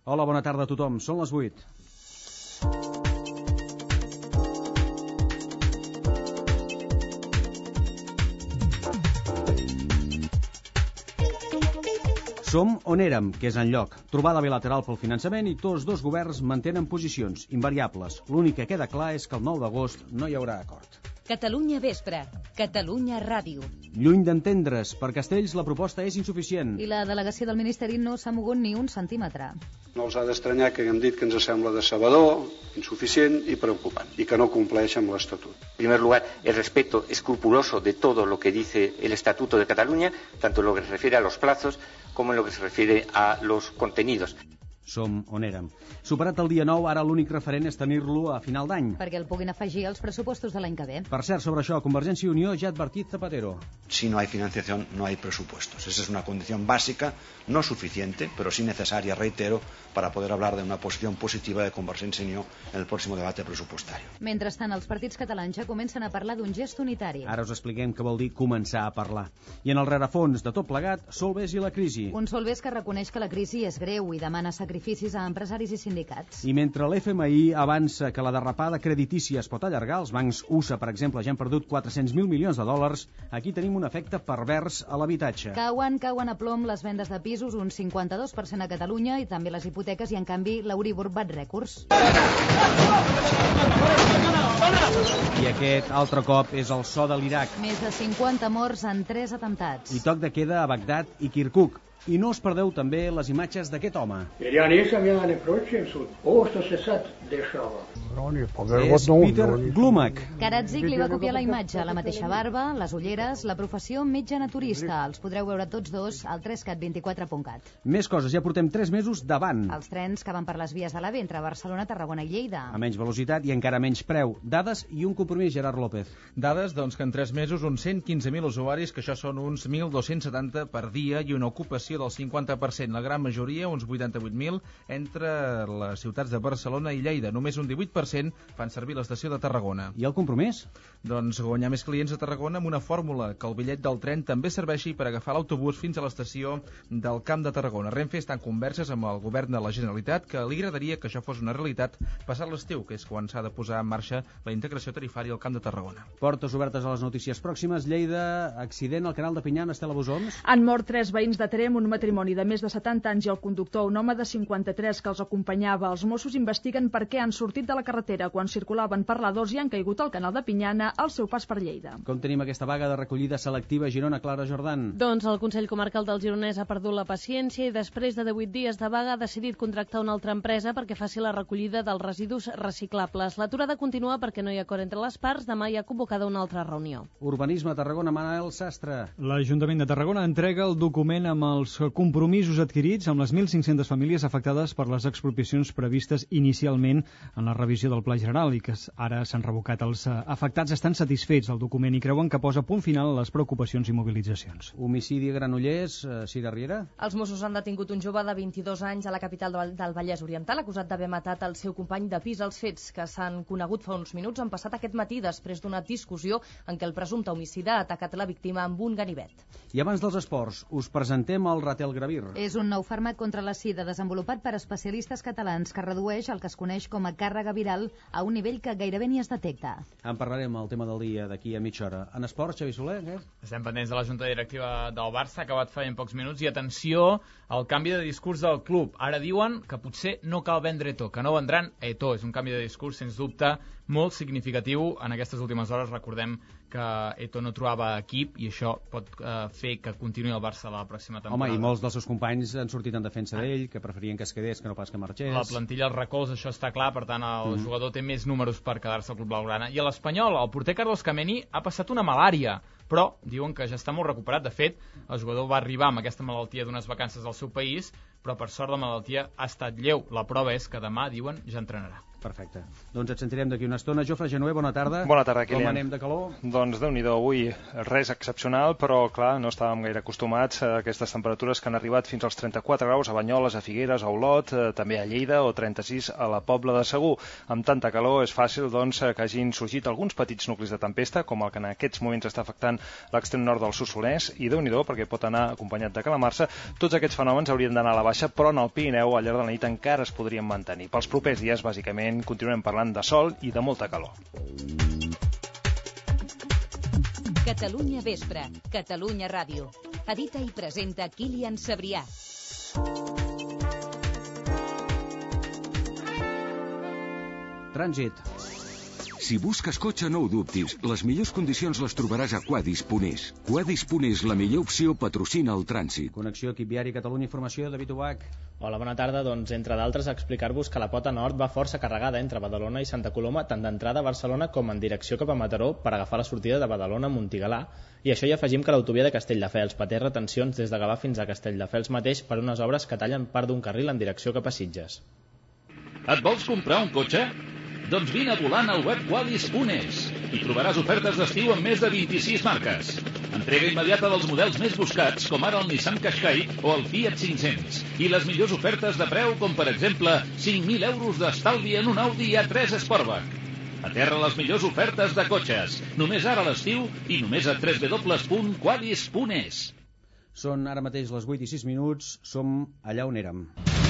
Hola, bona tarda a tothom. Són les 8. Som on érem, que és enlloc. Trobada bilateral pel finançament i tots dos governs mantenen posicions invariables. L'únic que queda clar és que el 9 d'agost no hi haurà acord. Catalunya Vespre, Catalunya Ràdio. Lluny d'entendre's, per Castells la proposta és insuficient. I la delegació del Ministeri no s'ha mogut ni un centímetre. No els ha d'estranyar que haguem dit que ens sembla decebedor, insuficient i preocupant, i que no compleix amb l'Estatut. En primer lugar, el respeto escrupuloso de todo lo que dice el Estatuto de Cataluña, tanto en lo que se refiere a los plazos como en lo que se refiere a los contenidos. Som on érem. Superat el dia 9, ara l'únic referent és tenir-lo a final d'any. Perquè el puguin afegir als pressupostos de l'any que ve. Per cert, sobre això, Convergència i Unió ja ha advertit Zapatero. Si no hay financiación, no hay presupuestos. Esa es una condición básica, no suficiente, pero sí necesaria, reitero, para poder hablar de una posición positiva de Convergència i Unió en el próximo debate presupuestario. Mentrestant, els partits catalans ja comencen a parlar d'un gest unitari. Ara us expliquem què vol dir començar a parlar. I en el rerefons de tot plegat, Solbes i la crisi. Un Solbes que reconeix que la crisi és greu i demana sacrificis a empresaris i sindicats. I mentre l'FMI avança que la derrapada creditícia es pot allargar, els bancs USA, per exemple, ja han perdut 400.000 milions de dòlars, aquí tenim un efecte pervers a l'habitatge. Cauen a plom les vendes de pisos, un 52% a Catalunya, i també les hipoteques, i en canvi l'Euribor bat rècords. I aquest altre cop és el so de l'Iraq. Més de 50 morts en 3 atemptats. I toc de queda a Bagdad i Kirkuk. I no us perdeu també les imatges d'aquest home. És Peter Glumac. Karadzik li va copiar la imatge, la mateixa barba, les ulleres, la professió metge naturista. Els podreu veure tots dos al 3cat24.cat. Més coses, ja portem 3 mesos davant. Els trens que van per les vies de l'AVE entre Barcelona, Tarragona i Lleida. A menys velocitat i encara menys preu. Dades i un compromís, Gerard López. Dades, doncs, que en 3 mesos uns 115.000 usuaris, que això són uns 1.270 per dia, i una ocupació del 50%, la gran majoria, uns 88.000, entre les ciutats de Barcelona i Lleida. Només un 18% fan servir l'estació de Tarragona. I el compromís? Doncs guanyar més clients a Tarragona amb una fórmula, que el bitllet del tren també serveixi per agafar l'autobús fins a l'estació del Camp de Tarragona. Renfe està en converses amb el govern de la Generalitat, que li agradaria que això fos una realitat passat l'estiu, que és quan s'ha de posar en marxa la integració tarifària al Camp de Tarragona. Portes obertes a les notícies pròximes. Lleida, accident al canal de Pinyan, Estela Bosoms. Han mort 3 veïns de Trem, un matrimoni de més de 70 anys i el conductor, un home de 53 que els acompanyava. Els Mossos investiguen per què han sortit de la carretera quan circulaven per l'A2 i han caigut al canal de Pinyana al seu pas per Lleida. Com tenim aquesta vaga de recollida selectiva a Girona, Clara Jordan? Doncs el Consell Comarcal del Gironès ha perdut la paciència i després de 18 dies de vaga ha decidit contractar una altra empresa perquè faci la recollida dels residus reciclables. L'aturada continua perquè no hi ha acord entre les parts. Demà hi ha convocada una altra reunió. Urbanisme a Tarragona, Manel Sastre. L'Ajuntament de Tarragona entrega el document amb els compromisos adquirits amb les 1.500 famílies afectades per les expropiacions previstes inicialment en la revisió del Pla General i que ara s'han revocat. Els afectats estan satisfets del document i creuen que posa punt final a les preocupacions i mobilitzacions. Homicidi a Granollers, Cira Riera. Els Mossos han detingut un jove de 22 anys a la capital del Vallès Oriental, acusat d'haver matat el seu company de pis. Els fets, que s'han conegut fa uns minuts, han passat aquest matí després d'una discussió en què el presumpte homicida ha atacat la víctima amb un ganivet. I abans dels esports, us presentem el Ratelgravir. És un nou fàrmac contra la sida desenvolupat per especialistes catalans que redueix el que es coneix com a càrrega viral a un nivell que gairebé ni es detecta. En parlarem el tema del dia d'aquí a mitja hora. En esports, Xavi Soler, què? Estem pendents de la junta directiva del Barça, que ha acabat fa en pocs minuts, i atenció al canvi de discurs del club. Ara diuen que potser no cal vendre Eto'o, que no vendran Eto'o. És un canvi de discurs, sens dubte, molt significatiu. En aquestes últimes hores recordem que Eto'o no trobava equip i això pot fer que continuï el Barça la pròxima temporada. Home, i molts dels seus companys han sortit en defensa d'ell, que preferien que es quedés que no pas que marxés. La plantilla el recolza, això està clar, per tant el jugador té més números per quedar-se al club blaugrana. I a l'Espanyol, el porter Carlos Kameni ha passat una malària, però diuen que ja està molt recuperat. De fet, el jugador va arribar amb aquesta malaltia d'unes vacances al seu país, però per sort la malaltia ha estat lleu. La prova és que demà, diuen, ja entrenarà. Perfecte. Doncs et sentirem d'aquí una estona. Jofre Genué, bona tarda. Bona tarda, Kilian. Com anem de calor? Doncs Déu-n'hi-do, avui res excepcional, però clar, no estàvem gaire acostumats a aquestes temperatures que han arribat fins als 34 graus a Banyoles, a Figueres, a Olot, també a Lleida, o 36 a la Pobla de Segur. Amb tanta calor és fàcil doncs, que hagin sorgit alguns petits nuclis de tempesta, com el que en aquests moments està afectant l'extrem nord del Solsonès, i Déu-n'hi-do, perquè pot anar acompanyat de calamarsa. Tots aquests fenòmens haurien d'anar a la baixa baixa, però en el Pirineu al llarg de la nit encara es podrien mantenir. Pels propers dies, bàsicament, continuem parlant de sol i de molta calor. Catalunya Vespre, Catalunya Ràdio. Edita i presenta Kilian Sabrià. Trànsit. Si busques cotxe, no ho dubtis. Les millors condicions les trobaràs a Quadis.es. Quadis.es, la millor opció, patrocina el trànsit. Connexió Equip Viari Catalunya Informació, David Ubach. Hola, bona tarda. Doncs, entre d'altres, explicar-vos que la pota nord va força carregada entre Badalona i Santa Coloma, tant d'entrada a Barcelona com en direcció cap a Mataró per agafar la sortida de Badalona a Montigalà. I això hi afegim que l'autovia de Castelldefels pateix retencions des de Gavà fins a Castelldefels mateix per unes obres que tallen part d'un carril en direcció cap a Sitges. Et vols comprar un cotxe? Doncs vine volant al web Quadis.es. Hi trobaràs ofertes d'estiu amb més de 26 marques. Entrega immediata dels models més buscats, com ara el Nissan Qashqai o el Fiat 500. I les millors ofertes de preu, com per exemple 5.000 euros d'estalvi en un Audi A3 Sportback. Aterra les millors ofertes de cotxes. Només ara a l'estiu i només a www.quadis.es. Són ara mateix les 8 i 6 minuts. Som allà on érem.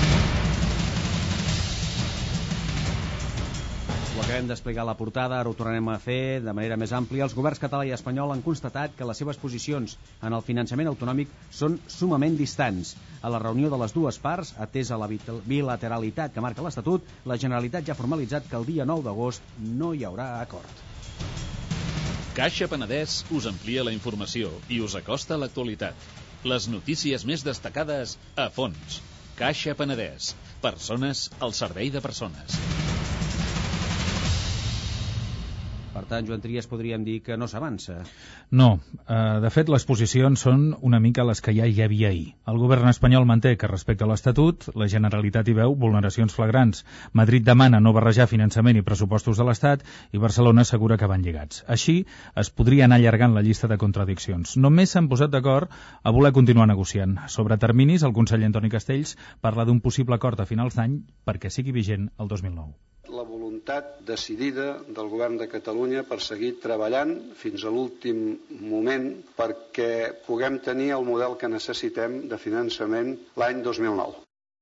Ho acabem d'explicar a la portada, ara ho tornarem a fer de manera més àmplia. Els governs català i espanyol han constatat que les seves posicions en el finançament autonòmic són sumament distants. A la reunió de les dues parts, atesa la bilateralitat que marca l'Estatut, la Generalitat ja ha formalitzat que el dia 9 d'agost no hi haurà acord. Caixa Penedès us amplia la informació i us acosta a l'actualitat. Les notícies més destacades a fons. Caixa Penedès. Persones al servei de persones. Per tant, Joan Trias, podríem dir que no s'avança. No. De fet, les posicions són una mica les que ja hi havia ahir. El govern espanyol manté que respecte a l'Estatut, la Generalitat hi veu vulneracions flagrants. Madrid demana no barrejar finançament i pressupostos de l'Estat i Barcelona assegura que van lligats. Així, es podria anar allargant la llista de contradiccions. Només s'han posat d'acord a voler continuar negociant. Sobre terminis, el conseller Antoni Castells parla d'un possible acord a finals d'any perquè sigui vigent el 2009. La voluntat decidida del govern de Catalunya per seguir treballant fins a l'últim moment perquè puguem tenir el model que necessitem de finançament l'any 2009.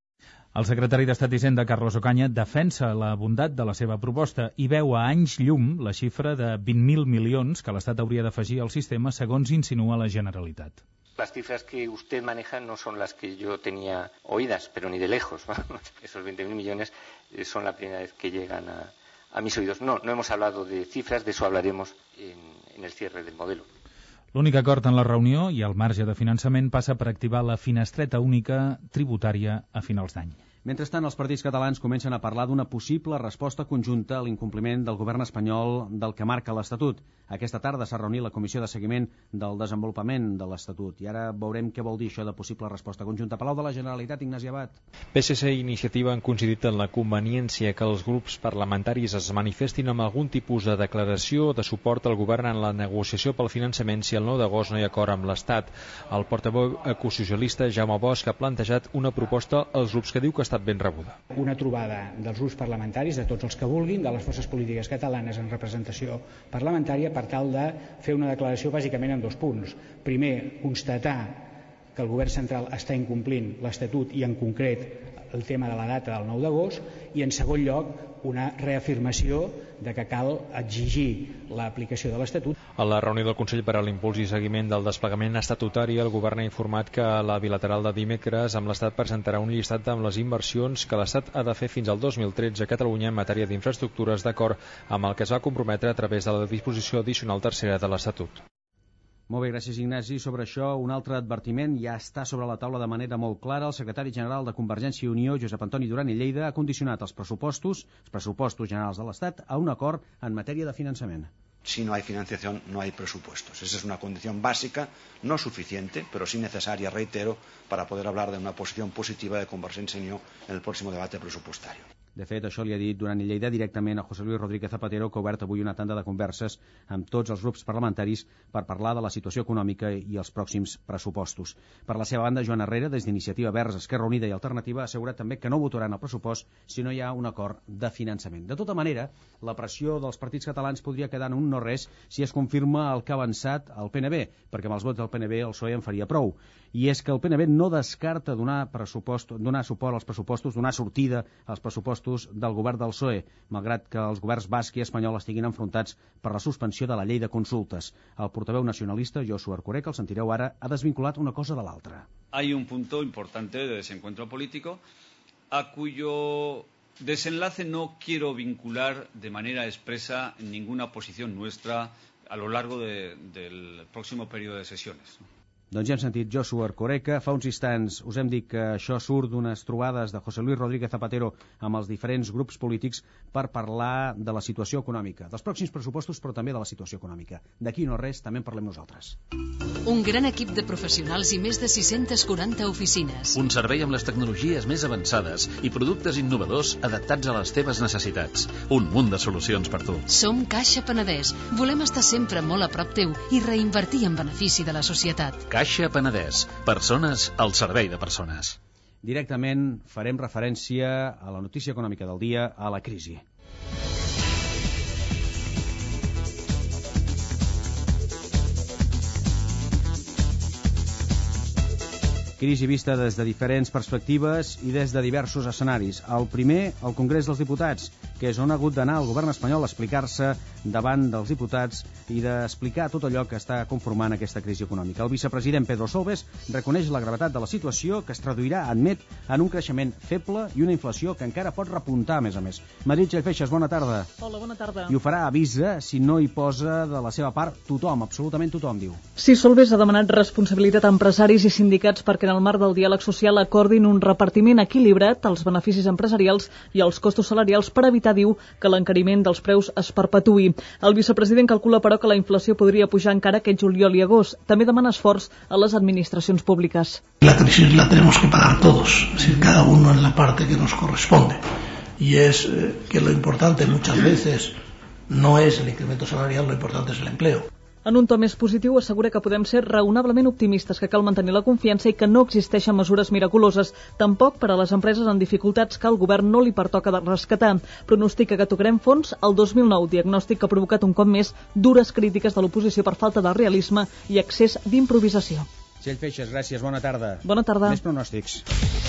El secretari d'Estat d'Hisenda, Carlos Ocaña, defensa la bondat de la seva proposta i veu a anys llum la xifra de 20.000 milions que l'Estat hauria d'afegir al sistema, segons insinua la Generalitat. Las cifras que usted maneja no son las que yo tenía oídas, pero ni de lejos. Vamos. Esos 20.000 millones son la primera vez que llegan a mis oídos. No hemos hablado de cifras, de eso hablaremos en el cierre del modelo. L'únic acord en la reunió i el marge de finançament passa per activar la finestreta única tributària a finals d'any. Mentrestant, els partits catalans comencen a parlar d'una possible resposta conjunta a l'incompliment del govern espanyol del que marca l'Estatut. Aquesta tarda s'ha reunit la Comissió de Seguiment del Desenvolupament de l'Estatut. I ara veurem què vol dir això de possible resposta conjunta. Palau de la Generalitat, Ignasi Abad. PSC i Iniciativa han coincidit en la conveniència que els grups parlamentaris es manifestin amb algun tipus de declaració de suport al govern en la negociació pel finançament si el 9 d'agost no hi ha acord amb l'Estat. El portaveu ecosocialista Jaume Bosch ha plantejat una proposta als grups que diu que està ben rebuda. Una trobada dels grups parlamentaris, de tots els que vulguin, de les forces polítiques catalanes en representació parlamentària, per tal de fer una declaració bàsicament en 2 punts. Primer, constatar que el govern central està incomplint l'Estatut i en concret el tema de la data del 9 d'agost i en segon lloc una reafirmació de que cal exigir l'aplicació de l'Estatut. A la reunió del Consell per a l'Impuls i Seguiment del Desplegament Estatutari, el govern ha informat que a la bilateral de dimecres amb l'Estat presentarà un llistat amb les inversions que l'Estat ha de fer fins al 2013 a Catalunya en matèria d'infraestructures d'acord amb el que es va comprometre a través de la disposició addicional tercera de l'Estatut. Molt bé, gràcies Ignasi. Sobre això, un altre advertiment ja està sobre la taula de manera molt clara. El secretari general de Convergència i Unió, Josep Antoni Duran i Lleida, ha condicionat els pressupostos generals de l'Estat a un acord en matèria de finançament. Si no hay financiación, no hay presupuestos. Esa es una condición básica, no suficiente, pero sí necesaria, reitero, para poder hablar de una posición positiva de Convergencia y Unió en el próximo debate presupuestario. De fet, això li ha dit durant Lleida directament a José Luis Rodríguez Zapatero, que ha obert avui una tanda de converses amb tots els grups parlamentaris per parlar de la situació econòmica i els pròxims pressupostos. Per la seva banda, Joan Herrera, des d'Iniciativa Verds, Esquerra Unida i Alternativa, ha assegurat també que no votaran el pressupost si no hi ha un acord de finançament. De tota manera, la pressió dels partits catalans podria quedar en un no res si es confirma el que ha avançat el PNB, perquè amb els vots del PNB el PSOE en faria prou. I és que el PNB no descarta donar suport als pressupostos, donar sortida als pressupostos del govern del PSOE, malgrat que els governs basc i espanyol estiguin enfrontats per la suspensió de la llei de consultes. El portaveu nacionalista, Josu Erkoreka, el sentireu ara, ha desvinculat una cosa de l'altra. Hay un punto importante de desencuentro político a cuyo desenlace no quiero vincular de manera expresa ninguna posición nuestra a lo largo del próximo periodo de sesiones. Doncs ja hem sentit Josu Erkoreka. Fa uns instants us hem dit que això surt d'unes trobades de José Luis Rodríguez Zapatero amb els diferents grups polítics per parlar de la situació econòmica, dels pròxims pressupostos, però també de la situació econòmica. D'aquí no res, també en parlem nosaltres. Un gran equip de professionals i més de 640 oficines. Un servei amb les tecnologies més avançades i productes innovadors adaptats a les teves necessitats. Un munt de solucions per tu. Som Caixa Penedès. Volem estar sempre molt a prop teu i reinvertir en benefici de la societat. Caixa Penedès. Persones al servei de persones. Directament farem referència a la notícia econòmica del dia, a la crisi. Crisi vista des de diferents perspectives i des de diversos escenaris. El primer, el Congrés dels Diputats, que és on ha hagut d'anar el govern espanyol a explicar-se davant dels diputats i d'explicar tot allò que està conformant aquesta crisi econòmica. El vicepresident Pedro Solbes reconeix la gravetat de la situació, que es traduirà, admet, en un creixement feble i una inflació que encara pot repuntar, a més. Madrid Feixas, bona tarda. Hola, bona tarda. I ho farà, avisa, si no hi posa de la seva part tothom, absolutament tothom, diu. Sí, Solbes ha demanat responsabilitat a empresaris i sindicats perquè en el marc del diàleg social acordin un repartiment equilibrat als beneficis empresarials i als costos salarials per evitar, diu, que l'encariment dels preus es perpetuï. El vicepresident calcula, però, que la inflació podria pujar encara aquest juliol i agost. També demana esforç a les administracions públiques. La crisis la tenemos que pagar todos, es decir, cada uno en la parte que nos corresponde. Y es que lo importante muchas veces no es el incremento salarial, lo importante es el empleo. En un to més positiu, assegura que podem ser raonablement optimistes, que cal mantenir la confiança i que no existeixen mesures miraculoses, tampoc per a les empreses en dificultats que al govern no li pertoca de rescatar. Pronostica que tocarem fons al 2009, diagnòstic que ha provocat un cop més dures crítiques de l'oposició per falta de realisme i excés d'improvisació. Txell Feixas, gràcies, bona tarda. Bona tarda. Més pronòstics.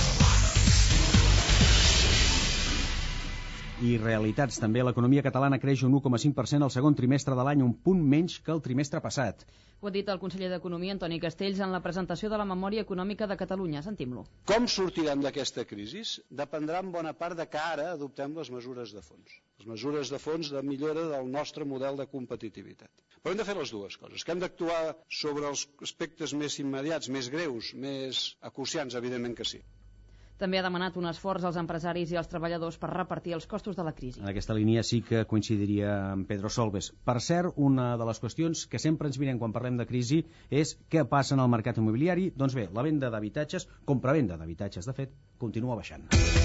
I realitats. També l'economia catalana creix un 1,5% al segon trimestre de l'any, un punt menys que el trimestre passat. Ho ha dit el conseller d'Economia, Antoni Castells, en la presentació de la Memòria Econòmica de Catalunya. Sentim-lo. Com sortirem d'aquesta crisi dependrà en bona part de que ara adoptem les mesures de fons. Les mesures de fons de millora del nostre model de competitivitat. Però hem de fer les dues coses. Que hem d'actuar sobre els aspectes més immediats, més greus, més acuciants, evidentment que sí. També ha demanat un esforç als empresaris i als treballadors per repartir els costos de la crisi. En aquesta línia sí que coincidiria amb Pedro Solbes. Per cert, una de les qüestions que sempre ens mirem quan parlem de crisi és què passa en el mercat immobiliari. Doncs bé, la venda d'habitatges, compravenda d'habitatges, de fet, continua baixant.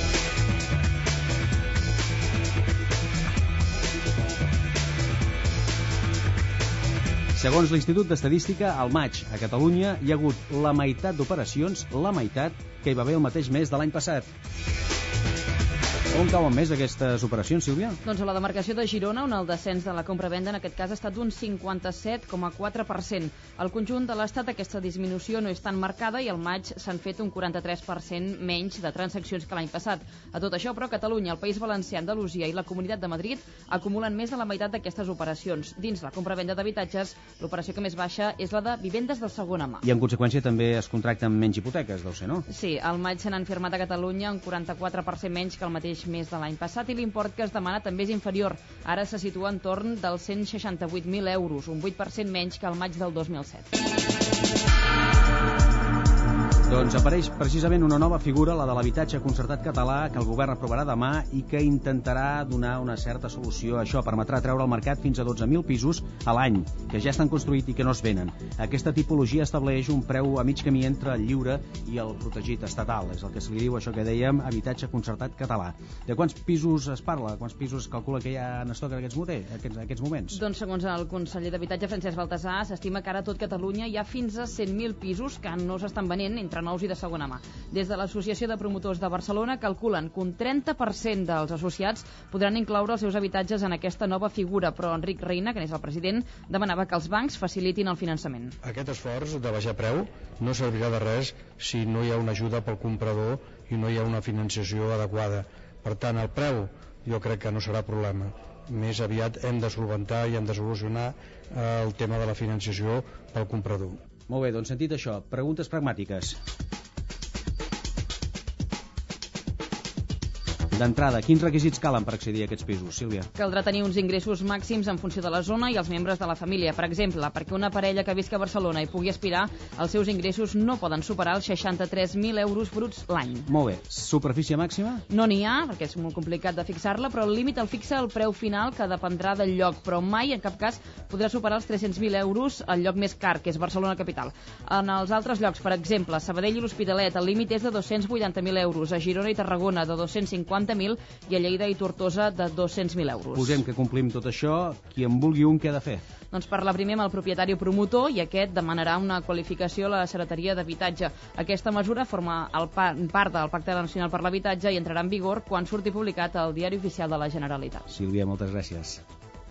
Segons l'Institut d'Estadística, al maig a Catalunya hi ha hagut la meitat d'operacions, la meitat, que hi va haver el mateix mes de l'any passat. On cauen més aquestes operacions, Sílvia? Doncs a la demarcació de Girona, on el descens de la compra-venda en aquest cas ha estat d'un 57,4%. Al conjunt de l'Estat aquesta disminució no és tan marcada i al maig s'han fet un 43% menys de transaccions que l'any passat. A tot això, però, Catalunya, el País Valencià, Andalusia i la Comunitat de Madrid acumulen més de la meitat d'aquestes operacions. Dins la compra-venda d'habitatges, l'operació que més baixa és la de vivendes de segona mà. I en conseqüència també es contracten menys hipoteques, deu ser, no? Sí, al maig se n'han firmat a Catalunya un 44% menys que el mateix mes de l'any passat i l'import que es demana també és inferior. Ara se situa entorn dels 168.000 euros, un 8% menys que el maig del 2007. Doncs apareix precisament una nova figura, la de l'habitatge concertat català, que el govern aprovarà demà i que intentarà donar una certa solució a això. Permetrà treure al mercat fins a 12.000 pisos a l'any, que ja estan construïts i que no es venen. Aquesta tipologia estableix un preu a mig camí entre el lliure i el protegit estatal. És el que se li diu això que dèiem, habitatge concertat català. De quants pisos es parla? Quants pisos es calcula que hi ha en estoc en aquests moments? Doncs segons el conseller d'Habitatge, Francesc Baltasar, s'estima que ara a tot Catalunya hi ha fins a 100.000 pisos que no s'estan venent entre nous i de segona mà. Des de l'Associació de Promotors de Barcelona calculen que un 30% dels associats podran incloure els seus habitatges en aquesta nova figura, però Enric Reina, que n'és el president, demanava que els bancs facilitin el finançament. Aquest esforç de baixar preu no servirà de res si no hi ha una ajuda pel comprador i no hi ha una financiació adequada. Per tant, el preu jo crec que no serà problema. Més aviat hem de solventar i hem de solucionar el tema de la financiació pel comprador. Molt bé, doncs sentit això, preguntes pragmàtiques. D'entrada, quins requisits calen per accedir a aquests pisos, Sílvia? Caldrà tenir uns ingressos màxims en funció de la zona i els membres de la família. Per exemple, perquè una parella que visca a Barcelona i pugui aspirar, els seus ingressos no poden superar els 63.000 euros bruts l'any. Molt bé. Superfície màxima? No n'hi ha, perquè és molt complicat de fixar-la, però el límit el fixa el preu final, que dependrà del lloc, però mai, en cap cas, podrà superar els 300.000 euros al lloc més car, que és Barcelona capital. En els altres llocs, per exemple, Sabadell i l'Hospitalet, el límit és de 280.000 euros, a Girona i Tarragona de 250.000 i a Lleida i Tortosa de 200.000 euros. Posem que complim tot això, qui en vulgui un, què ha de fer? Doncs parlar primer amb el propietari promotor i aquest demanarà una qualificació a la Secretaria d'Habitatge. Aquesta mesura forma part del Pacte Nacional per l'Habitatge i entrarà en vigor quan surti publicat al Diari Oficial de la Generalitat. Sílvia, moltes gràcies.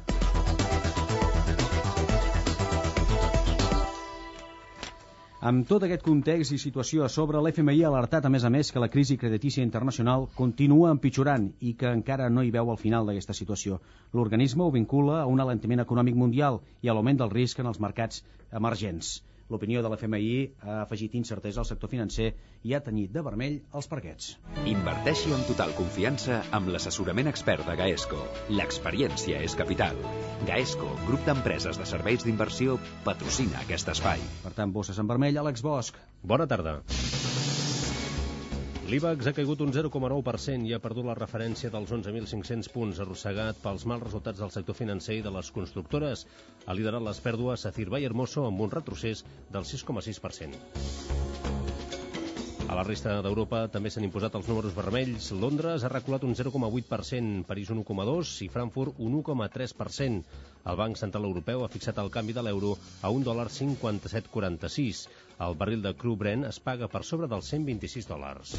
Amb tot aquest context i situació a sobre, l'FMI ha alertat a més que la crisi creditícia internacional continua empitjorant i que encara no hi veu el final d'aquesta situació. L'organisme ho vincula a un alentiment econòmic mundial i a l'augment del risc en els mercats emergents. L'opinió de l'FMI ha afegit incertesa al sector financer i ha tenyit de vermell els parquets. Inverteixi amb total confiança amb l'assessorament expert de Gaesco. L'experiència és capital. Gaesco, grup d'empreses de serveis d'inversió, patrocina aquest espai. Per tant, bosses en vermell, Àlex Bosch. Bona tarda. L'IBEX ha caigut un 0,9% i ha perdut la referència dels 11.500 punts, arrossegat pels mals resultats del sector financer i de les constructores. Ha liderat les pèrdues Acirva i Hermoso amb un retrocés del 6,6%. A la resta d'Europa també s'han imposat els números vermells. Londres ha reculat un 0,8%, París un 1,2% i Frankfurt un 1,3%. El Banc Central Europeu ha fixat el canvi de l'euro a $1,5746. El barril de cru Brent es paga per sobre dels $126.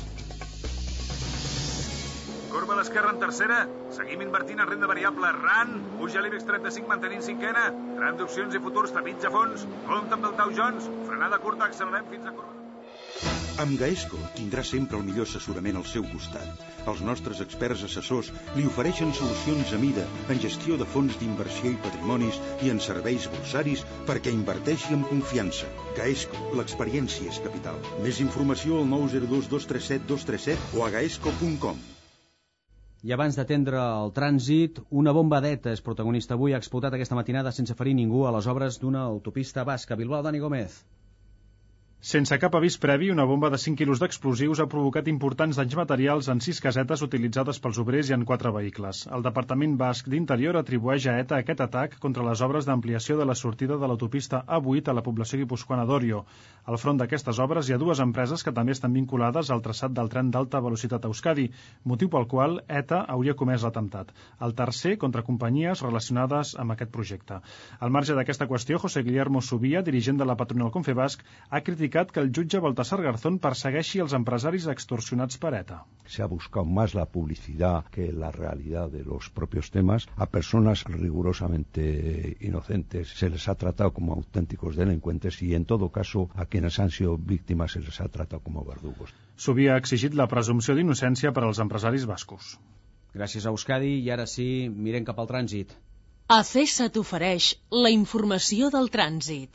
Corba a l'esquerra en tercera. Seguim invertint en renda variable. RAN. Puja l'IBEX 35 mantenint cinquena. Tram d'opcions i futurs tapits a fons. Compte amb el Dow Jones. Frenada curta. Accelerem fins a corba. Amb Gaesco tindrà sempre el millor assessorament al seu costat. Els nostres experts assessors li ofereixen solucions a mida en gestió de fons d'inversió i patrimonis i en serveis borsaris perquè inverteixi amb confiança. Gaesco, l'experiència és capital. Més informació al 902 237 237 o a gaesco.com. I abans d'atendre el trànsit, una bombadeta és protagonista avui. Ha explotat aquesta matinada sense ferir ningú a les obres d'una autopista basca. Bilbao, Dani Gómez. Sense cap avís previ, una bomba de 5 quilos d'explosius ha provocat importants danys materials en 6 casetes utilitzades pels obrers i en 4 vehicles. El Departament Basc d'Interior atribueix a ETA aquest atac contra les obres d'ampliació de la sortida de l'autopista A8 a la població guipuscoana d'Orio. Al front d'aquestes obres hi ha dues empreses que també estan vinculades al traçat del tren d'alta velocitat a Euskadi, motiu pel qual ETA hauria comès l'atemptat. El tercer contra companyies relacionades amb aquest projecte. Al marge d'aquesta qüestió, José Guillermo Subia, dirigent de la patronal Confebasc, ha criticat que el jutge Baltasar Garzón persegueixi els empresaris extorsionats per ETA. Se ha buscado más la publicidad que la realidad de los propios temas. A personas rigurosamente inocentes se les ha tratado como auténticos delincuentes y en todo caso a quienes han sido víctimas se les ha tratado como verdugos. Subia ha exigit la presumpció d'innocència per als empresaris bascos. Gràcies a Euskadi i ara sí, mirem cap al trànsit. ACESA t'ofereix la informació del trànsit.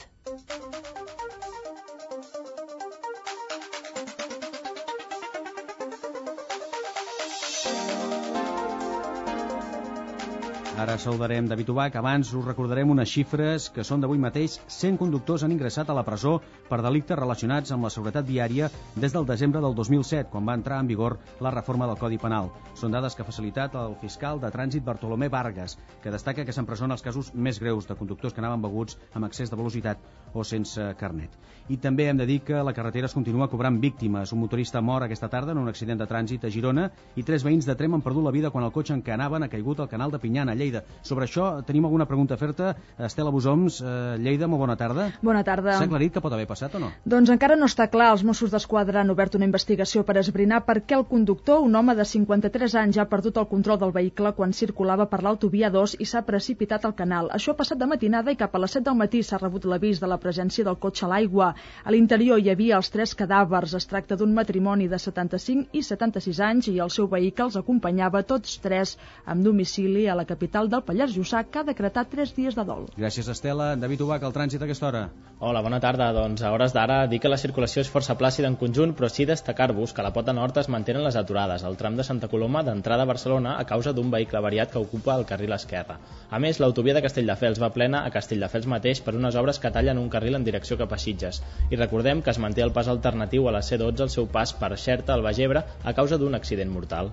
Ara saludarem David Ubach. Abans us recordarem unes xifres que són d'avui mateix. 100 conductors han ingressat a la presó per delictes relacionats amb la seguretat viària des del desembre del 2007, quan va entrar en vigor la reforma del Codi Penal. Són dades que ha facilitat el fiscal de trànsit Bartolomé Vargas, que destaca que s'empresona els casos més greus de conductors que anaven beguts amb excés de velocitat o sense carnet. I també hem de dir que la carretera es continua cobrant víctimes. Un motorista mor aquesta tarda en un accident de trànsit a Girona i 3 veïns de Tremp han perdut la vida quan el cotxe en què anaven ha caigut al canal de Pinyana, a Lleida. Sobre això tenim alguna pregunta a fer-te. Estela Busoms, Lleida, molt bona tarda. Bona tarda. S'ha aclarit que pot haver passat o no? Doncs encara no està clar. Els Mossos d'Esquadra han obert una investigació per esbrinar per què el conductor, un home de 53 anys, ha perdut el control del vehicle quan circulava per l'autovia 2 i s'ha precipitat al canal. Això ha passat de matinada i cap a les 7 del matí s'ha rebut l'avís de la presència del cotxe a l'aigua. A l'interior hi havia els 3 cadàvers. Es tracta d'un matrimoni de 75 i 76 anys i el seu vehicle els acompanyava tots 3 amb domicili a la capital del Pallars Jussà, que ha decretat 3 dies de dol. Gràcies, Estela. David Ubach, el trànsit a aquesta hora. Hola, bona tarda. Doncs a hores d'ara dir que la circulació és força plàcida en conjunt, però sí destacar-vos que a la pota nord es mantenen les aturades al tram de Santa Coloma d'entrada a Barcelona a causa d'un vehicle variat que ocupa el carril esquerre. A més, l'autovia de Castelldefels va plena a Castelldefels mateix per unes obres que tallen un carril en direcció cap a Sitges. I recordem que es manté el pas alternatiu a la C12 al seu pas per Xerta al Baix Ebre a causa d'un accident mortal.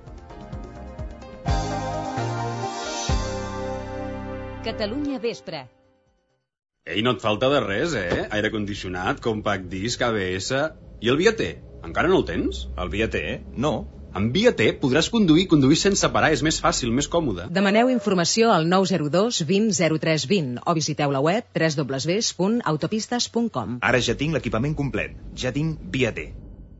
Catalunya Vespre. Ei, no et falta de res, Aire condicionat, compact disc, ABS... I el Via-T? Encara no el tens? El Via-T? No. Amb Via-T podràs conduir sense parar, és més fàcil, més còmode. Demaneu informació al 902 20 03 20 o visiteu la web www.autopistes.com. Ara ja tinc l'equipament complet. Ja tinc Via-T.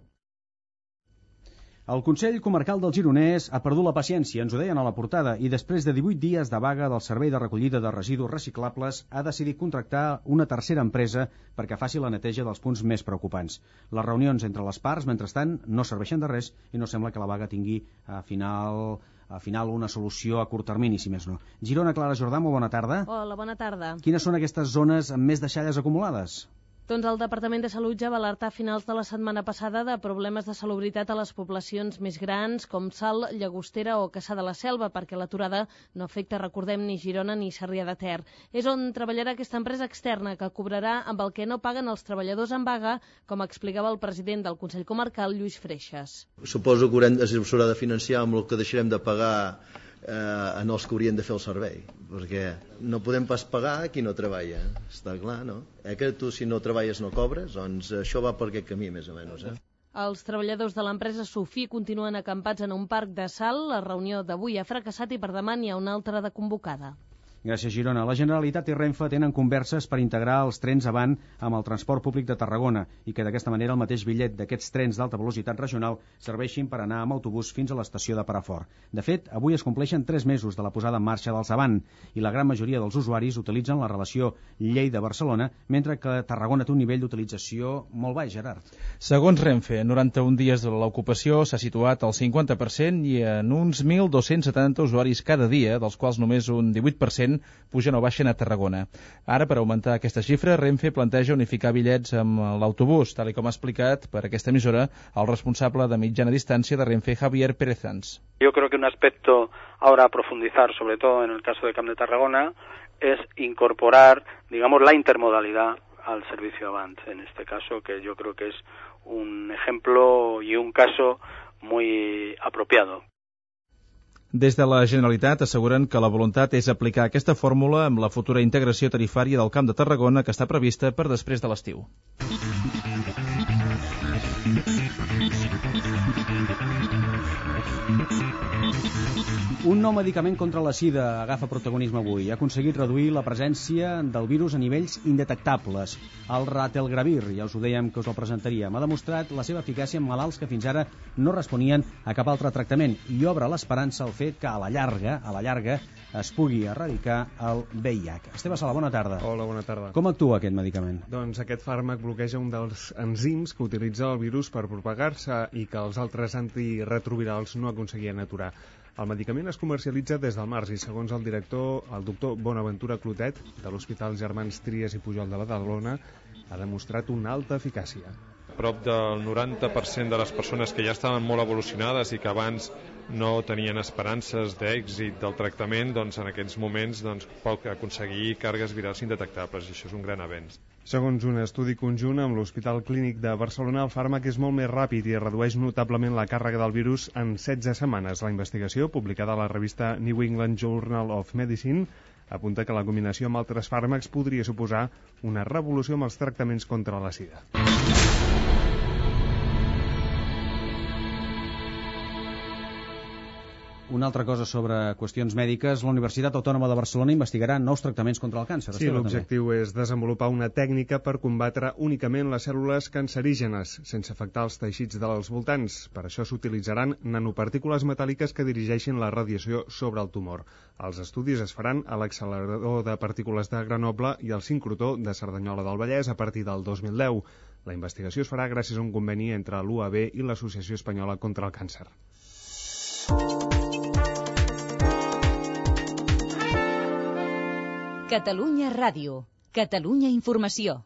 El Consell Comarcal del Gironès ha perdut la paciència, ens ho deien a la portada, i després de 18 dies de vaga del Servei de Recollida de Residus Reciclables ha decidit contractar una tercera empresa perquè faci la neteja dels punts més preocupants. Les reunions entre les parts, mentrestant, no serveixen de res i no sembla que la vaga tingui a final una solució a curt termini, si més no. Girona, Clara Jordà, molt bona tarda. Hola, bona tarda. Quines són aquestes zones amb més deixalles acumulades? Doncs el Departament de Salut ja va alertar a finals de la setmana passada de problemes de salubritat a les poblacions més grans com Salt, Llagostera o Cassà de la Selva, perquè l'aturada no afecta, recordem, ni Girona ni Sarrià de Ter. És on treballarà aquesta empresa externa que cobrarà amb el que no paguen els treballadors en vaga, com explicava el president del Consell Comarcal, Lluís Freixas. Suposo que s'haurà de financiar amb el que deixarem de pagar en els que haurien de fer el servei, perquè no podem pas pagar a qui no treballa, està clar, no? Que tu si no treballes no cobres, doncs això va per aquest camí més o menys. Els treballadors de l'empresa Sofí continuen acampats en un parc de Salt. La reunió d'avui ha fracassat i per demà n'hi ha una altra de convocada. Gràcies, Girona. La Generalitat i Renfe tenen converses per integrar els trens avant amb el transport públic de Tarragona i que d'aquesta manera el mateix bitllet d'aquests trens d'alta velocitat regional serveixin per anar amb autobús fins a l'estació de Perafort. De fet, avui es compleixen 3 mesos de la posada en marxa dels avant i la gran majoria dels usuaris utilitzen la relació Lleida-Barcelona, mentre que Tarragona té un nivell d'utilització molt baix, Gerard. Segons Renfe, 91 dies de l'ocupació s'ha situat al 50% i en uns 1.270 usuaris cada dia, dels quals només un 18% pugen o baixen a Tarragona. Ara, per augmentar aquesta xifra, Renfe planteja unificar bitllets amb l'autobús, tal com ha explicat per aquesta emissora el responsable de mitjana distància de Renfe, Javier Pérez Sanz. Yo creo que un aspecto ahora a profundizar, sobre todo en el caso de Camp de Tarragona, es incorporar, digamos, la intermodalidad al servicio Avant, en este caso, que yo creo que es un ejemplo y un caso muy apropiado. Des de la Generalitat asseguren que la voluntat és aplicar aquesta fórmula amb la futura integració tarifària del Camp de Tarragona que està prevista per després de l'estiu. Un nou medicament contra la sida agafa protagonisme avui. Ha aconseguit reduir la presència del virus a nivells indetectables. El Ratelgravir, ja us ho dèiem que us el presentaríem, ha demostrat la seva eficàcia en malalts que fins ara no responien a cap altre tractament i obre l'esperança al fet que a la llarga es pugui erradicar el VIH. Esteve Sala, bona tarda. Hola, bona tarda. Com actua aquest medicament? Doncs aquest fàrmac bloqueja un dels enzims que utilitza el virus per propagar-se i que els altres antiretrovirals no aconseguien aturar. El medicament es comercialitza des del març i, segons el director, el doctor Bonaventura Clotet, de l'Hospital Germans Trias i Pujol de Badalona, ha demostrat una alta eficàcia. Prop del 90% de les persones que ja estaven molt evolucionades i que abans no tenien esperances d'èxit del tractament, doncs en aquests moments pot aconseguir càrregues virals indetectables, i això és un gran avenç. Segons un estudi conjunt amb l'Hospital Clínic de Barcelona, el fàrmac és molt més ràpid i redueix notablement la càrrega del virus en 16 setmanes. La investigació, publicada a la revista New England Journal of Medicine, apunta que la combinació amb altres fàrmacs podria suposar una revolució amb els tractaments contra la sida. Una altra cosa sobre qüestions mèdiques, la Universitat Autònoma de Barcelona investigarà nous tractaments contra el càncer. Sí, l'objectiu és desenvolupar una tècnica per combatre únicament les cèl·lules cancerígenes, sense afectar els teixits dels voltants. Per això s'utilitzaran nanopartícules metàl·liques que dirigeixin la radiació sobre el tumor. Els estudis es faran a l'accelerador de partícules de Grenoble i al sincrotró de Cerdanyola del Vallès a partir del 2010. La investigació es farà gràcies a un conveni entre l'UAB i l'Associació Espanyola contra el Càncer. Catalunya Ràdio. Catalunya Informació.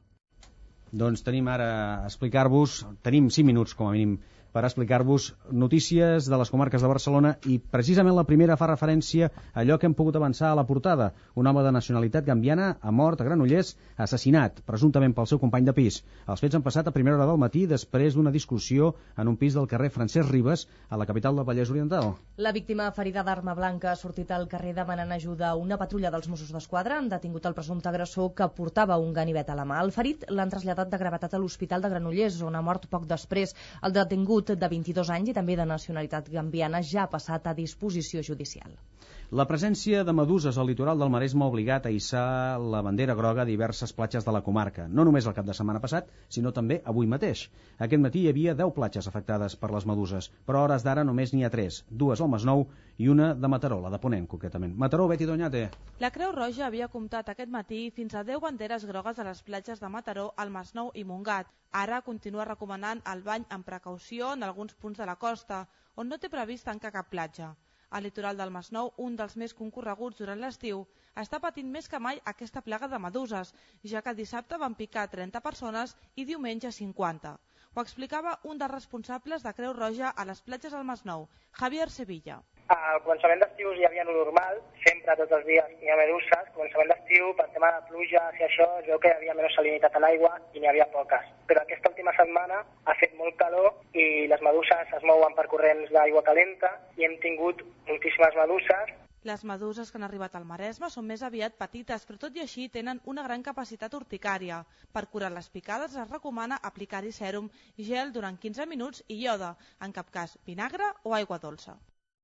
Doncs tenim ara a explicar-vos, tenim 5 minuts com a mínim per explicar-vos notícies de les comarques de Barcelona, i precisament la primera fa referència a allò que hem pogut avançar a la portada. Un home de nacionalitat gambiana ha mort a Granollers, assassinat, presumptament pel seu company de pis. Els fets han passat a primera hora del matí després d'una discussió en un pis del carrer Francesc Ribes, a la capital del Vallès Oriental. La víctima, ferida d'arma blanca, ha sortit al carrer demanant ajuda a una patrulla dels Mossos d'Esquadra. Han detingut el presumpte agressor, que portava un ganivet a la mà. El ferit l'han traslladat de gravetat a l'Hospital de Granollers, on ha mort poc després. El detingut, de 22 anys i també de nacionalitat gambiana, ja ha passat a disposició judicial. La presència de meduses al litoral del Maresme ha obligat a hissar la bandera groga a diverses platges de la comarca, no només el cap de setmana passat, sinó també avui mateix. Aquest matí hi havia 10 platges afectades per les meduses, però a hores d'ara només n'hi ha 3, 2 al Masnou i una de Mataró, la de Ponent, concretament. Mataró, Betty Doñate. La Creu Roja havia comptat aquest matí fins a 10 banderes grogues a les platges de Mataró, el Masnou i Montgat. Ara continua recomanant el bany amb precaució en alguns punts de la costa, on no té previst tancar cap platja. Al litoral del Masnou, un dels més concorreguts durant l'estiu, està patint més que mai aquesta plaga de meduses, ja que dissabte van picar 30 persones i diumenge 50. Ho explicava un dels responsables de Creu Roja a les platges del Masnou, Javier Sevilla. Al començament d'estiu hi havia normal, sempre tots els dies hi ha meduses. Començament d'estiu, per tema de pluja i això, es veu que hi havia menys salinitat a l'aigua i n'hi havia poques. Però aquesta última setmana ha fet molt calor i les meduses es mouen per corrents d'aigua calenta i hem tingut moltíssimes meduses. Les meduses que han arribat al Maresme són més aviat petites, però tot i així tenen una gran capacitat urticària. Per curar les picades es recomana aplicar-hi sèrum, gel durant 15 minuts i ioda, en cap cas vinagre o aigua dolça.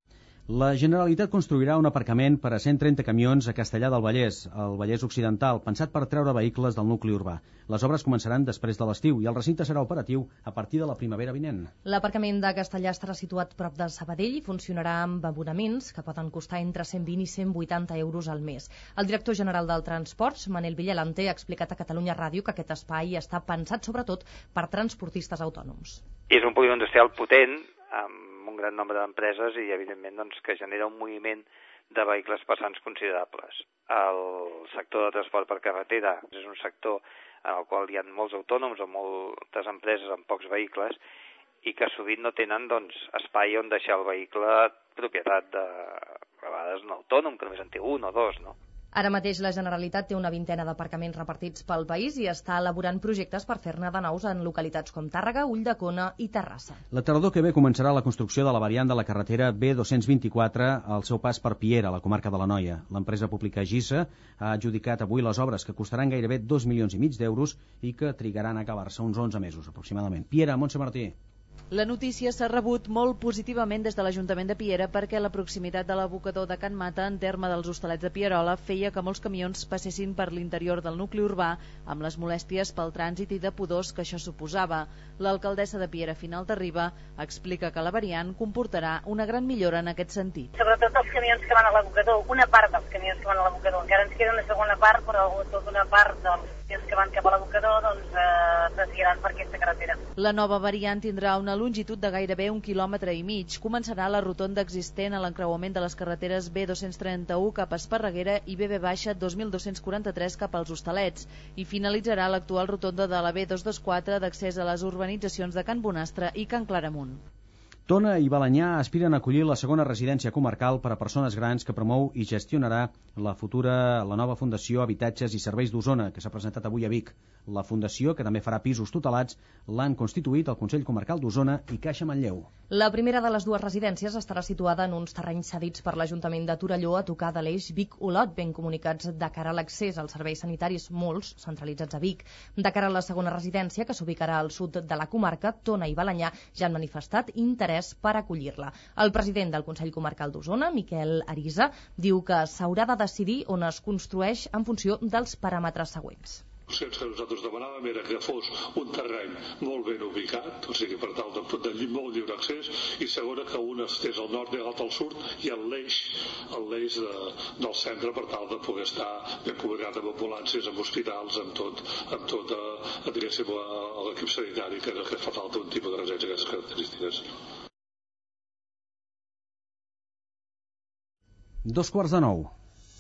La Generalitat construirà un aparcament per a 130 camions a Castellar del Vallès, al Vallès Occidental, pensat per treure vehicles del nucli urbà. Les obres començaran després de l'estiu i el recinte serà operatiu a partir de la primavera vinent. L'aparcament de Castellar estarà situat prop de Sabadell i funcionarà amb abonaments que poden costar entre 120 i 180 euros al mes. El director general del Transports, Manel Villalante, ha explicat a Catalunya Ràdio que aquest espai està pensat sobretot per transportistes autònoms. És un polígon industrial potent, amb un gran nombre d'empreses i, evidentment, doncs, que genera un moviment de vehicles pesants considerables. El sector de transport per carretera és un sector en el qual hi ha molts autònoms o moltes empreses amb pocs vehicles i que sovint no tenen espai on deixar el vehicle propietat de, a vegades, un autònom, que només en té un o dos, no? Ara mateix la Generalitat té una vintena d'aparcaments repartits pel país i està elaborant projectes per fer-ne de nous en localitats com Tàrrega, Ulldecona i Terrassa. La tardor que ve començarà la construcció de la variant de la carretera B224 al seu pas per Piera, a la comarca de l'Anoia. L'empresa pública GISA ha adjudicat avui les obres, que costaran gairebé 2,5 milions d'euros i que trigaran a acabar-se uns 11 mesos aproximadament. Piera, Montse Martí. La notícia s'ha rebut molt positivament des de l'Ajuntament de Piera perquè la proximitat de l'abocador de Can Mata, en terme dels Hostalets de Pierola, feia que molts camions passessin per l'interior del nucli urbà amb les molèsties pel trànsit i de pudors que això suposava. L'alcaldessa de Piera, Final de Riba, explica que la variant comportarà una gran millora en aquest sentit. Sobretot els camions que van a l'abocador, una part dels camions que van a l'abocador, encara ens queda una segona part, però tota una part dels camions que van cap a l'abocador desviaran per aquesta carretera. La nova variant tindrà una longitud de gairebé 1,5 quilòmetres. Començarà la rotonda existent a l'encreuament de les carreteres B231 cap a Esparreguera i BB-2243 cap als Hostalets i finalitzarà l'actual rotonda de la B224 d'accés a les urbanitzacions de Can Bonastre i Can Claramunt. Tona i Balenyà aspiren a acollir la segona residència comarcal per a persones grans que promou i gestionarà la nova Fundació Habitatges i Serveis d'Osona, que s'ha presentat avui a Vic. La Fundació, que també farà pisos tutelats, l'han constituït el Consell Comarcal d'Osona i Caixa Manlleu. La primera de les dues residències estarà situada en uns terrenys cedits per l'Ajuntament de Torelló a tocar de l'eix Vic-Olot, ben comunicats de cara a l'accés als serveis sanitaris, molts centralitzats a Vic. De cara a la segona residència, que s'ubicarà al sud de la comarca, Tona i Balenyà ja han manifestat interès per acollir-la. El president del Consell Comarcal d'Osona, Miquel Arisa, diu que s'haurà de decidir on es construeix en funció dels paràmetres següents. Que nosaltres demanàvem era que fos un terreny molt ben ubicat, o sigui, per tal de molt lliure accés, i segona que un estés al nord i l'altre al sud, i l'eix del centre per tal de poder estar ben comunicat amb ambulàncies, amb hospitals, amb tot diguéssim, l'equip sanitari que fa falta un tipus de residència d'aquestes característiques. 8:45.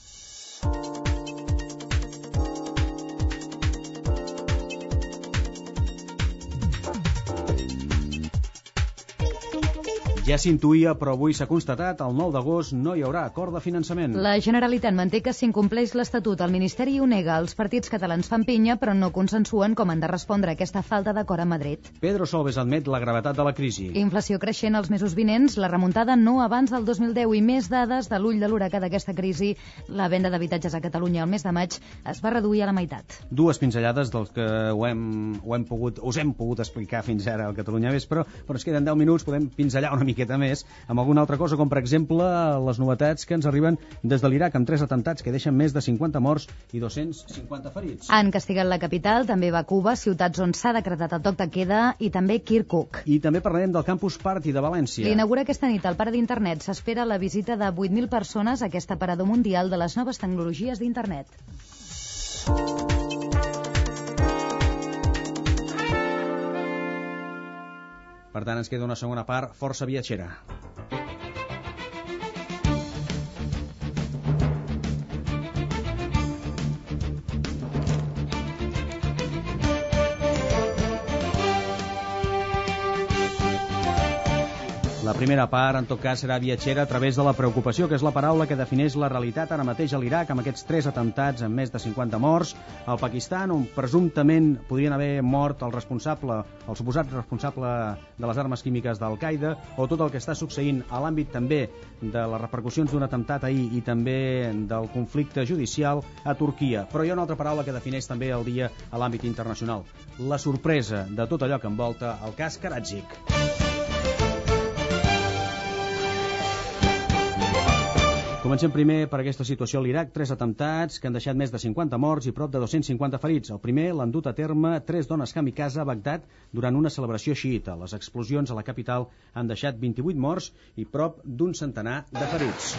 Ja s'intuïa, però avui s'ha constatat, el 9 d'agost no hi haurà acord de finançament. La Generalitat manté que s'incompleix l'Estatut. El Ministeri ho nega. Els partits catalans fan pinya, però no consensuen com han de respondre a aquesta falta d'acord a Madrid. Pedro Solbes admet la gravetat de la crisi. Inflació creixent els mesos vinents, la remuntada no abans del 2010 i més dades de l'ull de l'huracà d'aquesta crisi. La venda d'habitatges a Catalunya al mes de maig es va reduir a la meitat. Dues pinzellades dels que us hem pogut explicar fins ara al Catalunya Vespre, però ens queden 10 minuts, podem pinzellar una miqueta més amb alguna altra cosa, com per exemple les novetats que ens arriben des de l'Iraq, amb 3 atemptats que deixen més de 50 morts i 250 ferits. Han castigat la capital, també Bakuba, ciutats on s'ha decretat el toc de queda, i també Kirkuk. I també parlarem del Campus Party de València. L'inaugura aquesta nit al Parc d'Internet. S'espera la visita de 8.000 persones a aquest aparador mundial de les noves tecnologies d'Internet. Per tant, ens queda una segona part força viatgera. La primera part, en tot cas, serà viatgera a través de la preocupació, que és la paraula que defineix la realitat ara mateix a l'Iraq, amb aquests 3 atemptats amb més de 50 morts, al Pakistan, on presumptament podrien haver mort el suposat responsable de les armes químiques d'Al-Qaeda, o tot el que està succeint a l'àmbit també de les repercussions d'un atemptat ahir i també del conflicte judicial a Turquia. Però hi ha una altra paraula que defineix també el dia a l'àmbit internacional: la sorpresa de tot allò que envolta el cas Karadzic. Comencem primer per aquesta situació a l'Iraq. 3 atemptats que han deixat més de 50 morts i prop de 250 ferits. El primer l'han dut a terme 3 dones kamikaze a Bagdad durant una celebració xiïta. Les explosions a la capital han deixat 28 morts i prop d'un centenar de ferits.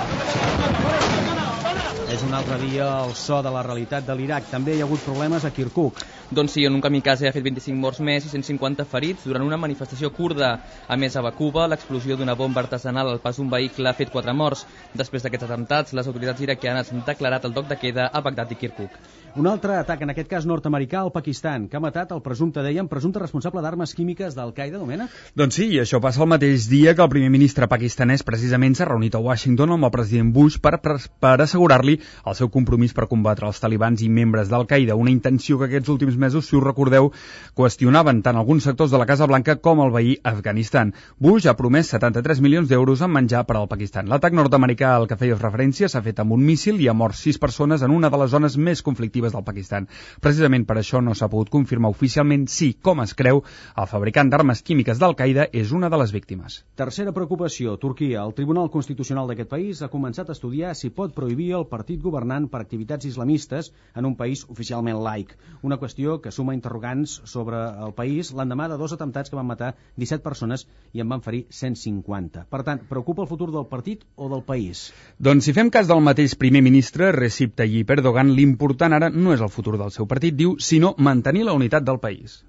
És un altre dia el so de la realitat de l'Iraq. També hi ha hagut problemes a Kirkuk. Doncs sí, en un kamikaze ha fet 25 morts més i 150 ferits durant una manifestació kurda. A més, a Bakuba, l'explosió d'una bomba artesanal al pas d'un vehicle ha fet 4 morts. Després d'aquests atemptats, les autoritats iraquianes han declarat el toc de queda a Bagdad i Kirkuk. Un altre atac, en aquest cas nord-americà, al Pakistan, que ha matat el presumpte responsable d'armes químiques d'Al-Qaeda, Domènec? Doncs sí, i això passa el mateix dia que el primer ministre pakistanès precisament s'ha reunit a Washington amb el president Bush per assegurar-li el seu compromís per combatre els talibans i membres d'Al-Qaeda, una intenció que aquests últims mesos, si us recordeu, qüestionaven tant alguns sectors de la Casa Blanca com el veí Afganistan. Bush ha promès 73 milions d'euros en menjar per al Pakistan. L'atac nord-americà al que feies referència s'ha fet amb un míssil i ha mort 6 persones en una de les zones més conflictives del Pakistan. Precisament per això no s'ha pogut confirmar oficialment si, com es creu, el fabricant d'armes químiques d'Al-Qaeda és una de les víctimes. Tercera preocupació, Turquia. El Tribunal Constitucional d'aquest país ha començat a estudiar si pot prohibir el partit governant per activitats islamistes en un país oficialment laic. Una qüestió que suma interrogants sobre el país l'endemà de 2 atemptats que van matar 17 persones i en van ferir 150. Per tant, preocupa el futur del partit o del país? Doncs si fem cas del mateix primer ministre, Recep Tayyip Erdogan, l'important ara no és el futur del seu partit, diu, sinó mantenir la unitat del país.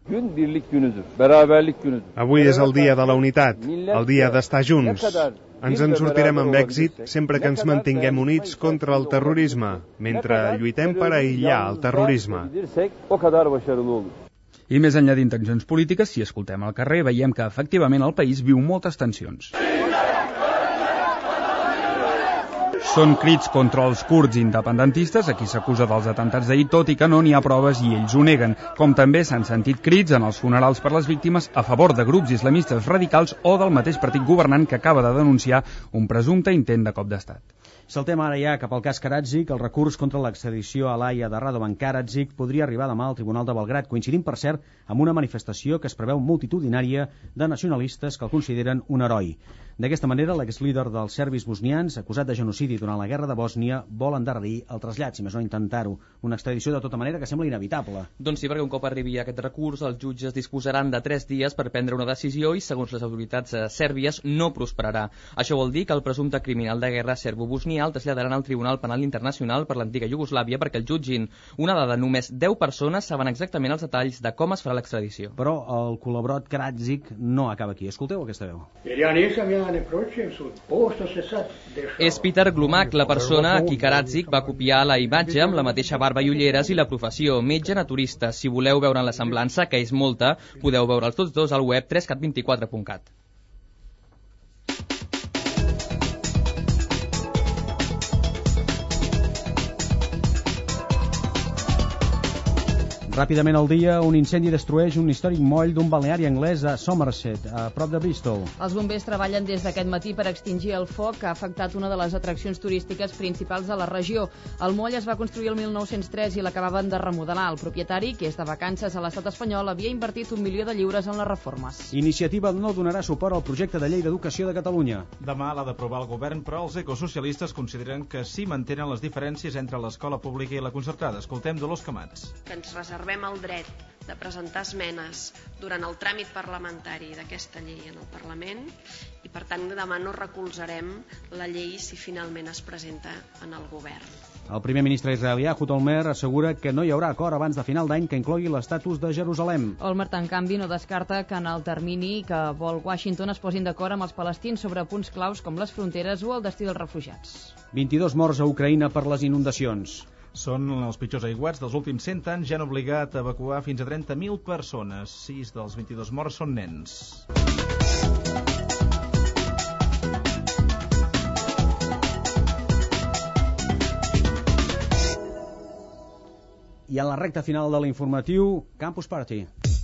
Avui és el dia de la unitat, el dia d'estar junts. Ens en sortirem amb èxit sempre que ens mantinguem units contra el terrorisme, mentre lluitem per aïllar el terrorisme. I més enllà d'intencions polítiques, si escoltem al carrer, veiem que efectivament el país viu moltes tensions. Són crits contra els kurds independentistes, a qui s'acusa dels atemptats d'ahir, tot i que no n'hi ha proves i ells ho neguen. Com també s'han sentit crits en els funerals per les víctimes a favor de grups islamistes radicals o del mateix partit governant que acaba de denunciar un presumpte intent de cop d'estat. Saltem ara ja cap al cas Karadzic. El recurs contra l'extradició a l'Haia de Radovan Karadzic podria arribar demà al Tribunal de Belgrad, coincidint, per cert, amb una manifestació que es preveu multitudinària de nacionalistes que el consideren un heroi. D'aquesta manera, l'exlíder dels serbis bosnians, acusat de genocidi durant la guerra de Bòsnia, vol endarrerir el trasllat, si més no intentar-ho. Una extradició de tota manera que sembla inevitable. Doncs sí, perquè un cop arribi aquest recurs, els jutges disposaran de 3 dies per prendre una decisió i, segons les autoritats sèrbies, no prosperarà. Això vol dir que el presumpte criminal de guerra serbo-bosnià el traslladaran al Tribunal Penal Internacional per l'antiga Iugoslàvia perquè el jutgin. Una dada, només 10 persones saben exactament els detalls de com es farà l'extradició. Però el col·laborat Karadzic no acaba aquí. Escolteu aquesta veu. És Peter Glumak, la persona a qui Karadzic va copiar la imatge amb la mateixa barba i ulleres i la professió, metge naturista. Si voleu veure la semblança, que és molta, podeu veure'ls tots dos al web 3cat24.cat. Ràpidament al dia, un incendi destrueix un històric moll d'un balneari anglès a Somerset, a prop de Bristol. Els bombers treballen des d'aquest matí per extingir el foc que ha afectat una de les atraccions turístiques principals de la regió. El moll es va construir el 1903 i l'acabaven de remodelar. El propietari, que és de vacances a l'estat espanyol, havia invertit 1 milió de lliures en les reformes. Iniciativa no donarà suport al projecte de llei d'educació de Catalunya. Demà l'ha d'aprovar el govern, però els ecosocialistes consideren que sí mantenen les diferències entre l'escola pública i la concertada. Escoltem Dolors Camats. Que ens reservem el dret de presentar esmenes durant el tràmit parlamentari d'aquesta llei en el Parlament i, per tant, demà no recolzarem la llei si finalment es presenta en el govern. El primer ministre israelià, Ehud Olmert, assegura que no hi haurà acord abans de final d'any que inclogui l'estatus de Jerusalem. Olmert, en canvi, no descarta que en el termini que vol Washington es posin d'acord amb els palestins sobre punts claus com les fronteres o el destí dels refugiats. 22 morts a Ucraïna per les inundacions. Són els pitjors aiguats dels últims 100 anys, ja han obligat a evacuar fins a 30.000 persones. 6 dels 22 morts són nens. I en la recta final de l'informatiu, Campus Party.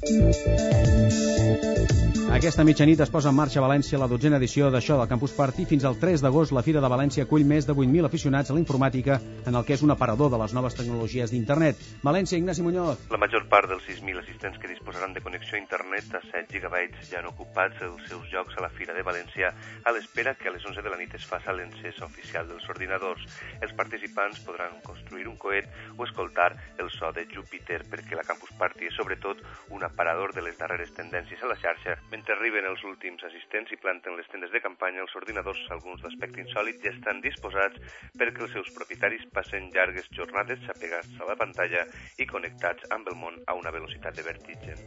Aquesta mitjanit es posa en marxa a València la 12a edició d'Això del Campus Party. Fins al 3 d'agost la Fira de València acull més de 8.000 aficionats a la informàtica en el que és un aparador de les noves tecnologies d'internet. València, Ignasi Muñoz. La major part dels 6.000 assistents que disposaran de connexió a internet a 7 GB ja han ocupat els seus llocs a la Fira de València a l'espera que a les 11 de la nit es faci l'encès oficial dels ordinadors. Els participants podran construir un coet o escoltar el so de Júpiter, perquè la Campus Party és sobretot un aparador de les darreres tendències a la xarxa. Mentre arriben els últims assistents i planten les tendes de campanya, els ordinadors, alguns d'aspecte insòlit, ja estan disposats perquè els seus propietaris passen llargues jornades apegats a la pantalla i connectats amb el món a una velocitat de vertigen.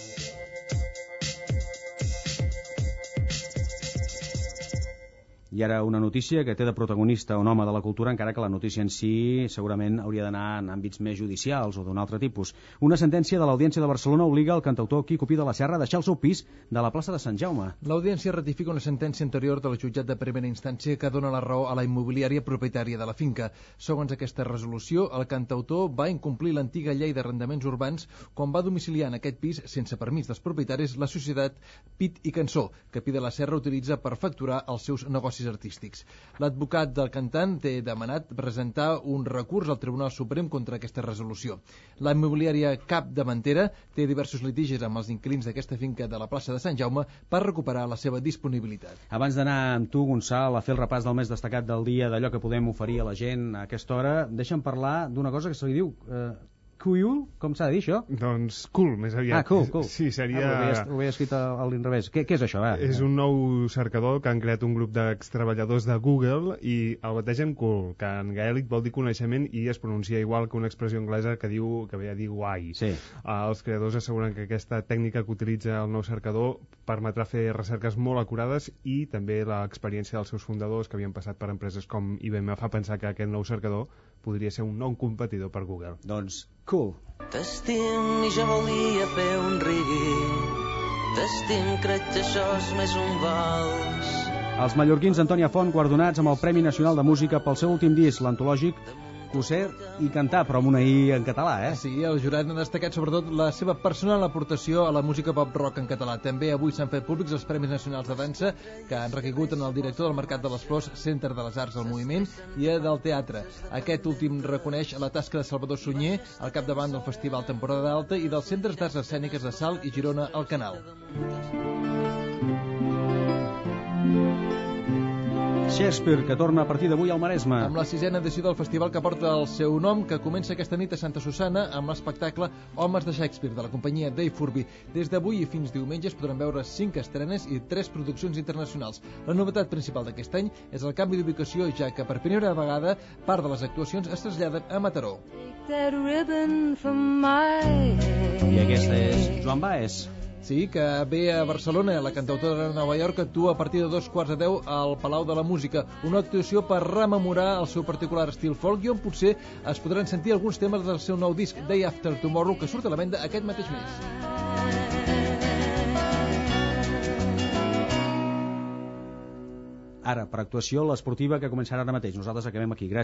I ara una notícia que té de protagonista un home de la cultura, encara que la notícia en si segurament hauria d'anar en àmbits més judicials o d'un altre tipus. Una sentència de l'Audiència de Barcelona obliga el cantautor Quico Pi de la Serra a deixar el seu pis de la plaça de Sant Jaume. L'Audiència ratifica una sentència anterior del jutjat de primera instància que dona la raó a la immobiliària propietària de la finca. Segons aquesta resolució, el cantautor va incomplir l'antiga llei d'arrendaments urbans quan va domiciliar en aquest pis, sense permís dels propietaris, la societat Pit i Cançó, que Pi de la Serra utilitza per facturar els seus negocis artístics. L'advocat del cantant té demanat presentar un recurs al Tribunal Suprem contra aquesta resolució. La immobiliària Capdavantera té diversos litigis amb els inquilins d'aquesta finca de la plaça de Sant Jaume per recuperar la seva disponibilitat. Abans d'anar amb tu, Gonçal, a fer el repàs del més destacat del dia, d'allò que podem oferir a la gent a aquesta hora, deixa'm parlar d'una cosa que se li diu... Cool? Com s'ha de dir, això? Doncs cool, més aviat. Ah, cool. Sí, seria... Ho he escrit a l'inrevés. Què és això? És un nou cercador que han creat un grup d'extreballadors de Google i el bategen cool, que en gaèlic vol dir coneixement i es pronuncia igual que una expressió anglesa que ve a dir guai. Sí. Els creadors asseguren que aquesta tècnica que utilitza el nou cercador permetrà fer recerques molt acurades i també l'experiència dels seus fundadors, que havien passat per empreses com IBM, fa pensar que aquest nou cercador podria ser un nou competidor per Google. Doncs Cool. T'estim i jo volia fer un reggae. T'estim, crec que això és més un vals. Els mallorquins Antònia Font guardonats amb el Premi Nacional de Música pel seu últim disc, l'antològic Coser i Cantar, però amb una I en català, Sí, el jurat ha destacat sobretot la seva personal aportació a la música pop-rock en català. També avui s'han fet públics els Premis Nacionals de Dansa, que han recaigut en el director del Mercat de les Flors, Centre de les Arts del Moviment, i del Teatre. Aquest últim reconeix la tasca de Salvador Sunyer, al capdavant del Festival Temporada Alta i dels Centres d'Arts Escèniques de Salt i Girona al Canal. Shakespeare, que torna a partir d'avui al Maresme. Amb la 6a edició del festival que porta el seu nom, que comença aquesta nit a Santa Susanna amb l'espectacle Homes de Shakespeare, de la companyia Dave Furby. Des d'avui i fins diumenge es podran veure 5 estrenes i 3 produccions internacionals. La novetat principal d'aquest any és el canvi d'ubicació, ja que per primera vegada part de les actuacions es traslladen a Mataró. I aquesta és Joan Baez. Sí, que ve a Barcelona. La cantautora de Nova York actua a partir de 2:15 al Palau de la Música. Una actuació per rememorar el seu particular estil folk i on potser es podran sentir alguns temes del seu nou disc Day After Tomorrow, que surt a la venda aquest mateix mes. Ara, per actuació, l'esportiva que començarà ara mateix. Nosaltres acabem aquí. Gràcies.